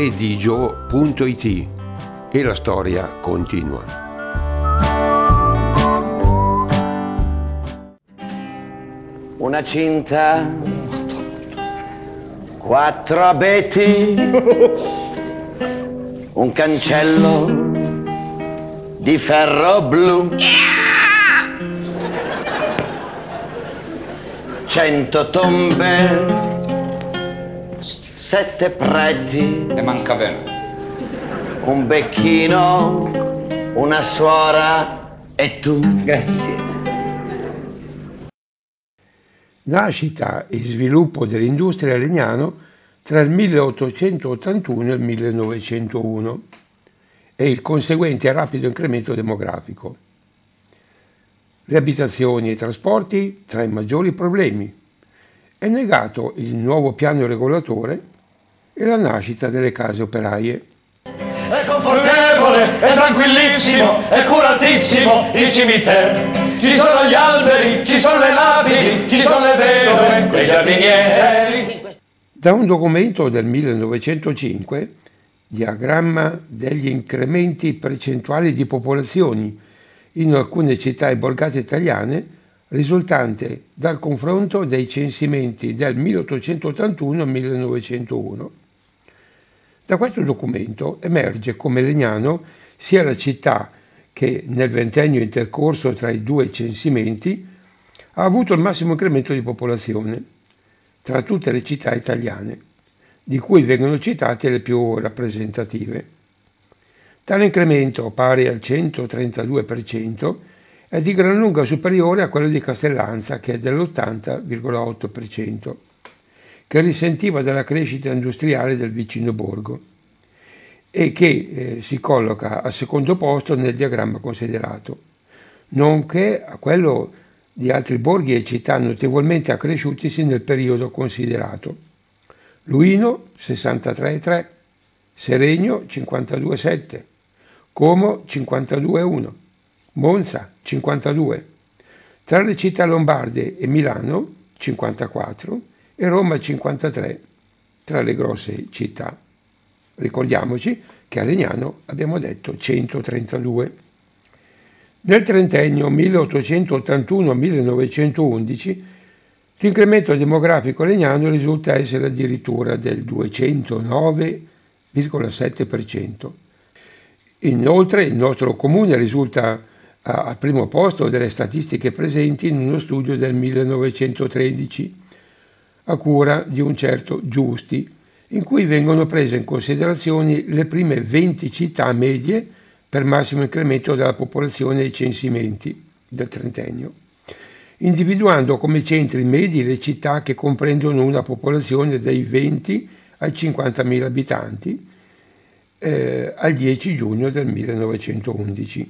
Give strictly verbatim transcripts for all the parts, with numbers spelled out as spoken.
redigio punto it e la storia continua. Una cinta, quattro abeti, un cancello di ferro blu, cento tombe, sette preti, e manca bene, un becchino, una suora e tu. grazie. Nascita e sviluppo dell'industria a Legnano tra il milleottocentottantuno e il millenovecentouno e il conseguente rapido incremento demografico. Le abitazioni e i trasporti tra i maggiori problemi. È negato il nuovo piano regolatore e la nascita delle case operaie. È confortevole, è tranquillissimo, è curatissimo il cimitero. Ci sono gli alberi, ci sono le lapidi, ci sono le vedove, quei giardinieri. Da un documento del millenovecentocinque, diagramma degli incrementi percentuali di popolazioni in alcune città e borgate italiane, risultante dal confronto dei censimenti del milleottocentottantuno al millenovecentouno. Da questo documento emerge come Legnano sia la città che nel ventennio intercorso tra i due censimenti ha avuto il massimo incremento di popolazione tra tutte le città italiane, di cui vengono citate le più rappresentative. Tale incremento, pari al centotrentadue per cento, è di gran lunga superiore a quello di Castellanza, che è dell'ottanta virgola otto per cento, che risentiva della crescita industriale del vicino borgo e che eh, si colloca al secondo posto nel diagramma considerato, nonché a quello di altri borghi e città notevolmente accresciutisi nel periodo considerato. Luino sessantatré virgola tre, Seregno cinquantadue virgola sette, Como cinquantadue virgola uno, Monza cinquantadue, tra le città lombarde e Milano cinquantaquattro e Roma cinquantatré tra le grosse città. Ricordiamoci che a Legnano abbiamo detto centotrentadue. Nel trentennio milleottocentottantuno millenovecentoundici l'incremento demografico a Legnano risulta essere addirittura del duecentonove virgola sette per cento. Inoltre il nostro comune risulta al primo posto delle statistiche presenti in uno studio del millenovecentotredici a cura di un certo Giusti, in cui vengono prese in considerazione le prime venti città medie per massimo incremento della popolazione ai censimenti del trentennio, individuando come centri medi le città che comprendono una popolazione dai venti ai cinquantamila abitanti eh, al dieci giugno del millenovecentoundici.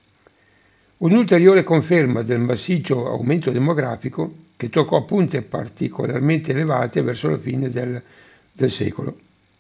Un'ulteriore conferma del massiccio aumento demografico che toccò punte particolarmente elevate verso la fine del, del secolo.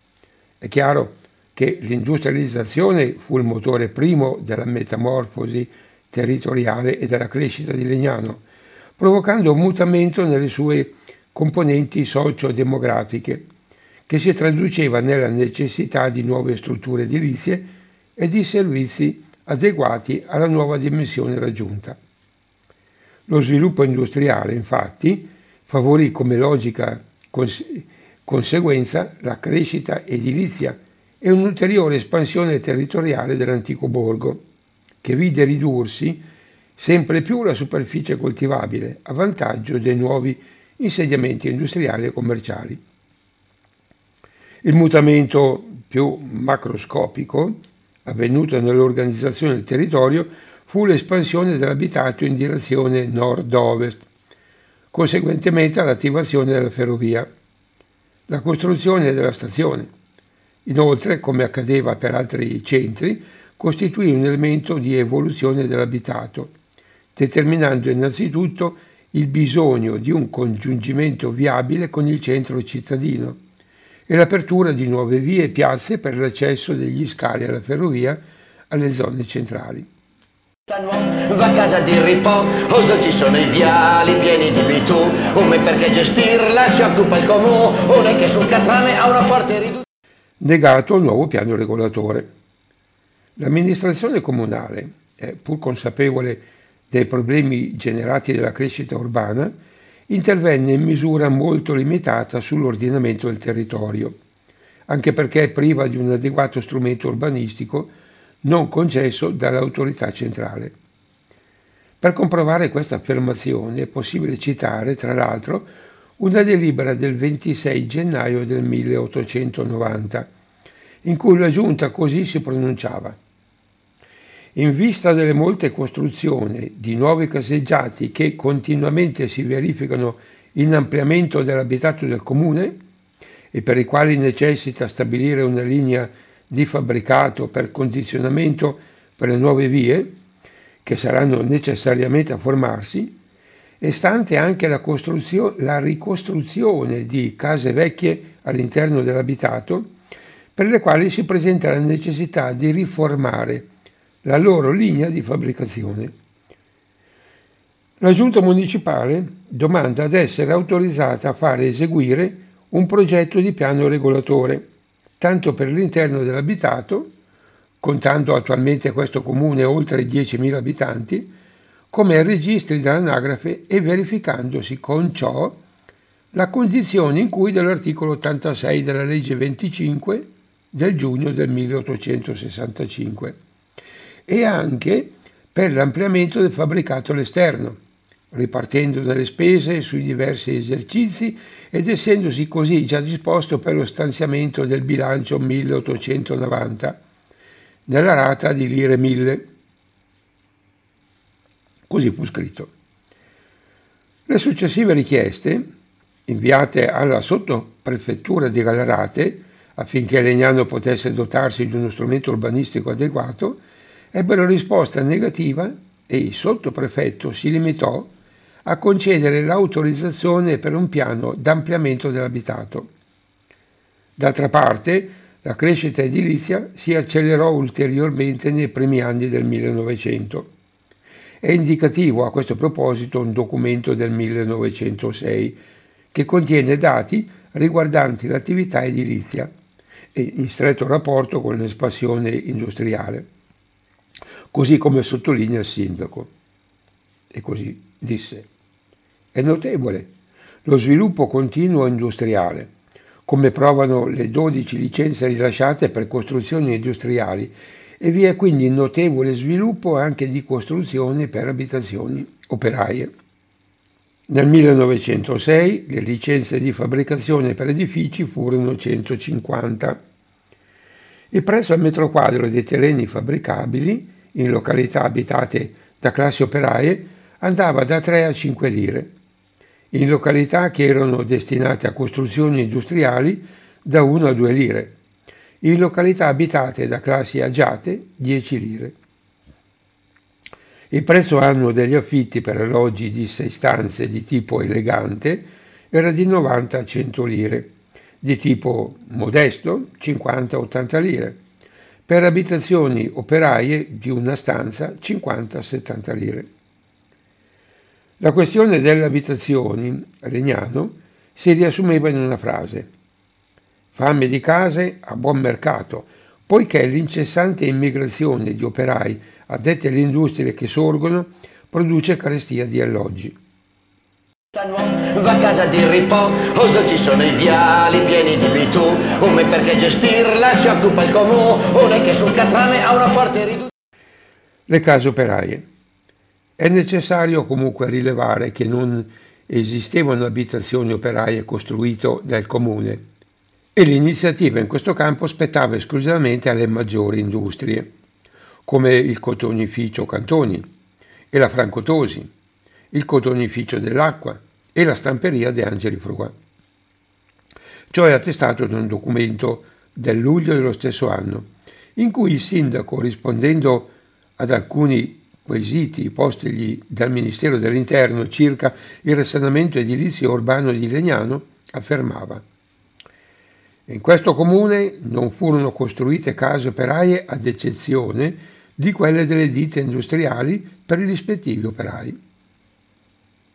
È chiaro che l'industrializzazione fu il motore primo della metamorfosi territoriale e della crescita di Legnano, provocando un mutamento nelle sue componenti socio-demografiche, che si traduceva nella necessità di nuove strutture edilizie e di servizi adeguati alla nuova dimensione raggiunta. Lo sviluppo industriale, infatti, favorì come logica cons- conseguenza la crescita edilizia e un'ulteriore espansione territoriale dell'antico borgo, che vide ridursi sempre più la superficie coltivabile a vantaggio dei nuovi insediamenti industriali e commerciali. Il mutamento più macroscopico avvenuto nell'organizzazione del territorio fu l'espansione dell'abitato in direzione nord-ovest, conseguentemente all'attivazione della ferrovia, la costruzione della stazione. Inoltre, come accadeva per altri centri, costituì un elemento di evoluzione dell'abitato, determinando innanzitutto il bisogno di un congiungimento viabile con il centro cittadino e l'apertura di nuove vie e piazze per l'accesso degli scali alla ferrovia alle zone centrali. Va a casa di riposo, ci sono i viali pieni di bitume perché gestirla si occupa il comune che sul catrame ha una forte riduzione. negato il nuovo piano regolatore. L'amministrazione comunale, eh, pur consapevole dei problemi generati dalla crescita urbana, intervenne in misura molto limitata sull'ordinamento del territorio, anche perché è priva di un adeguato strumento urbanistico non concesso dall'autorità centrale. Per comprovare questa affermazione è possibile citare, tra l'altro, una delibera del ventisei gennaio del milleottocentonovanta, in cui la Giunta così si pronunciava: in vista delle molte costruzioni di nuovi caseggiati che continuamente si verificano in ampliamento dell'abitato del comune e per i quali necessita stabilire una linea di fabbricato per condizionamento per le nuove vie che saranno necessariamente a formarsi, e stante anche la, costruzio- la ricostruzione di case vecchie all'interno dell'abitato, per le quali si presenta la necessità di riformare la loro linea di fabbricazione. La Giunta municipale domanda ad essere autorizzata a fare eseguire un progetto di piano regolatore, tanto per l'interno dell'abitato, contando attualmente questo comune oltre diecimila abitanti, come ai registri dell'anagrafe e verificandosi con ciò la condizione in cui dell'articolo ottantasei della legge venticinque del giugno del milleottocentosessantacinque, e anche per l'ampliamento del fabbricato all'esterno, ripartendo dalle spese sui diversi esercizi ed essendosi così già disposto per lo stanziamento del bilancio milleottocentonovanta nella rata di lire mille. Così fu scritto. Le successive richieste, inviate alla sottoprefettura di Gallarate affinché Legnano potesse dotarsi di uno strumento urbanistico adeguato, ebbero risposta negativa e il sottoprefetto si limitò a concedere l'autorizzazione per un piano d'ampliamento dell'abitato. D'altra parte, la crescita edilizia si accelerò ulteriormente nei primi anni del millenovecento. È indicativo a questo proposito un documento del millenovecentosei che contiene dati riguardanti l'attività edilizia e in stretto rapporto con l'espansione industriale, così come sottolinea il sindaco. E così disse: è notevole lo sviluppo continuo industriale, come provano le dodici licenze rilasciate per costruzioni industriali, e vi è quindi notevole sviluppo anche di costruzioni per abitazioni operaie. Nel millenovecentosei le licenze di fabbricazione per edifici furono centocinquanta. Il prezzo al metro quadro dei terreni fabbricabili in località abitate da classi operaie andava da tre a cinque lire, in località che erano destinate a costruzioni industriali da uno a due lire, in località abitate da classi agiate dieci lire. Il prezzo annuo degli affitti per alloggi di sei stanze di tipo elegante era di novanta a cento lire, di tipo modesto cinquanta a ottanta lire, per abitazioni operaie di una stanza cinquanta a settanta lire. La questione delle abitazioni a Legnano si riassumeva in una frase: fame di case a buon mercato, poiché l'incessante immigrazione di operai addetti alle industrie che sorgono produce carestia di alloggi. Va a casa di riposo, ci sono i viali pieni di bitume, perché gestirla si occupa il comune che sul catrame ha una forte riduzione. Le case operaie. È necessario comunque rilevare che non esistevano abitazioni operaie costruite dal comune e l'iniziativa in questo campo spettava esclusivamente alle maggiori industrie, come il cotonificio Cantoni e la Francotosi, il cotonificio dell'Acqua e la stamperia De Angeli Frua. Ciò è attestato da un documento del luglio dello stesso anno, in cui il sindaco, rispondendo ad alcuni quesiti postigli dal Ministero dell'Interno circa il risanamento edilizio urbano di Legnano, affermava: in questo comune non furono costruite case operaie ad eccezione di quelle delle ditte industriali per i rispettivi operai.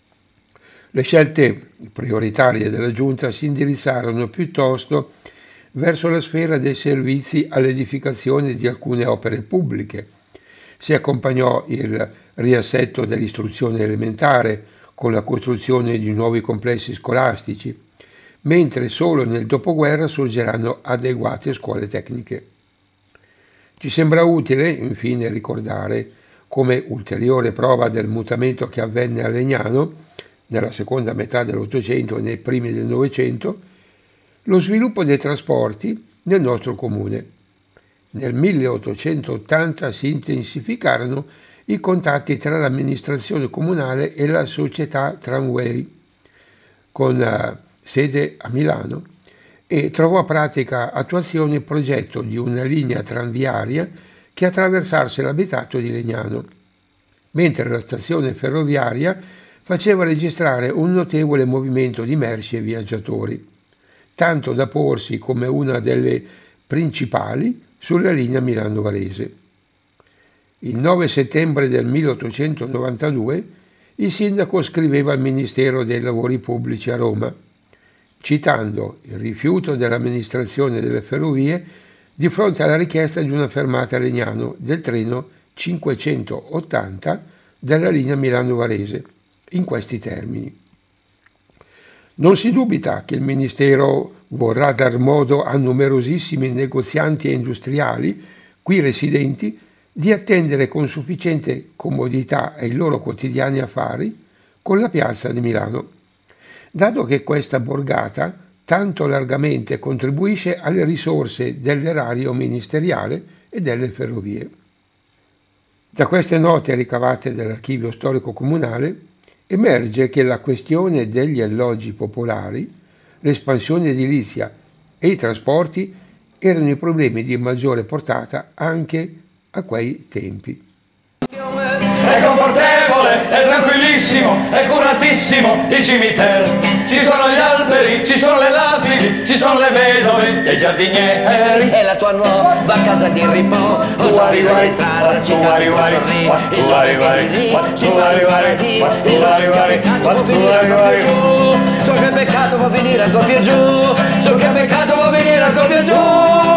Le scelte prioritarie della Giunta si indirizzarono piuttosto verso la sfera dei servizi all'edificazione di alcune opere pubbliche. Si accompagnò il riassetto dell'istruzione elementare con la costruzione di nuovi complessi scolastici, mentre solo nel dopoguerra sorgeranno adeguate scuole tecniche. Ci sembra utile, infine, ricordare, come ulteriore prova del mutamento che avvenne a Legnano, nella seconda metà dell'Ottocento e nei primi del Novecento, lo sviluppo dei trasporti nel nostro comune. Nel milleottocentottanta si intensificarono i contatti tra l'amministrazione comunale e la società Tramway, con uh, sede a Milano, e trovò a pratica attuazione il progetto di una linea tranviaria che attraversasse l'abitato di Legnano, mentre la stazione ferroviaria faceva registrare un notevole movimento di merci e viaggiatori, tanto da porsi come una delle principali sulla linea Milano-Varese. Il nove settembre del milleottocentonovantadue il sindaco scriveva al Ministero dei Lavori Pubblici a Roma, citando il rifiuto dell'amministrazione delle ferrovie di fronte alla richiesta di una fermata a Legnano del treno cinquecentottanta della linea Milano-Varese, in questi termini. Non si dubita che il Ministero vorrà dar modo a numerosissimi negozianti e industriali qui residenti di attendere con sufficiente comodità ai loro quotidiani affari con la piazza di Milano, dato che questa borgata tanto largamente contribuisce alle risorse dell'erario ministeriale e delle ferrovie. Da queste note ricavate dall'archivio storico comunale emerge che la questione degli alloggi popolari, l'espansione edilizia e i trasporti erano i problemi di maggiore portata anche a quei tempi. È confortevole, è tranquillissimo, è curatissimo il cimitero. Ci sono gli alberi, ci sono le lapidi, ci sono le vedove dei giardinieri. E la tua nuova casa di riposo, Tu arrivai, entrarci, tu arrivai, tu arrivai, tu arrivai, tu arrivai, tu arrivai. So che peccato può venire ancora più giù, so che peccato può venire ancora più giù.